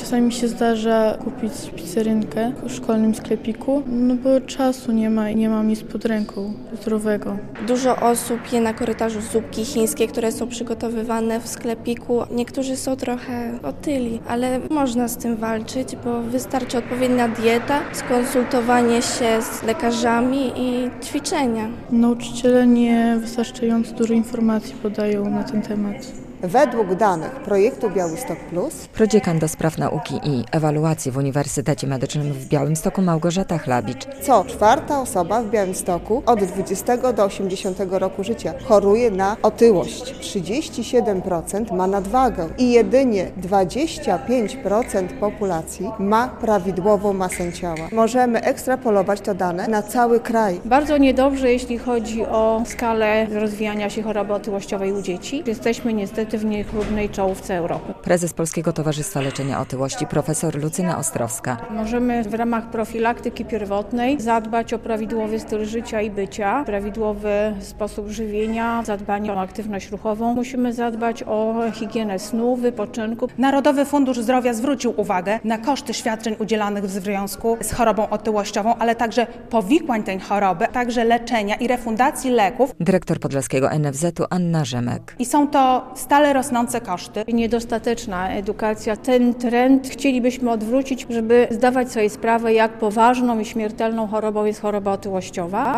Czasami się zdarza kupić pizzerynkę w szkolnym sklepiku, no bo czasu nie mam nic pod ręką zdrowego. Dużo osób je na korytarzu zupki chińskie, które są przygotowywane w sklepiku. Niektórzy są trochę otyli, ale można z tym walczyć, bo wystarczy odpowiednia dieta, skonsultowanie się z lekarzami i ćwiczenia. Nauczyciele niewystarczająco dużo informacji podają na ten temat. Według danych projektu Białystok Plus, prodziekan do spraw nauki i ewaluacji w Uniwersytecie Medycznym w Białymstoku Małgorzata Chlabicz. co czwarta osoba w Białymstoku od 20 do 80 roku życia choruje na otyłość. 37% ma nadwagę i jedynie 25% populacji ma prawidłową masę ciała. Możemy ekstrapolować to dane na cały kraj. Bardzo niedobrze, jeśli chodzi o skalę rozwijania się choroby otyłościowej u dzieci. Jesteśmy niestety w niechlubnej czołówce Europy. Prezes Polskiego Towarzystwa Leczenia Otyłości profesor Lucyna Ostrowska. Możemy w ramach profilaktyki pierwotnej zadbać o prawidłowy styl życia i bycia, prawidłowy sposób żywienia, zadbanie o aktywność ruchową. Musimy zadbać o higienę snu, wypoczynku. Narodowy Fundusz Zdrowia zwrócił uwagę na koszty świadczeń udzielanych w związku z chorobą otyłościową, ale także powikłań tej choroby, także leczenia i refundacji leków. Dyrektor Podlaskiego NFZ-u Anna Rzemek. I są to stale rosnące koszty. Niedostateczna edukacja. Ten trend chcielibyśmy odwrócić, żeby zdawać sobie sprawę, jak poważną i śmiertelną chorobą jest choroba otyłościowa.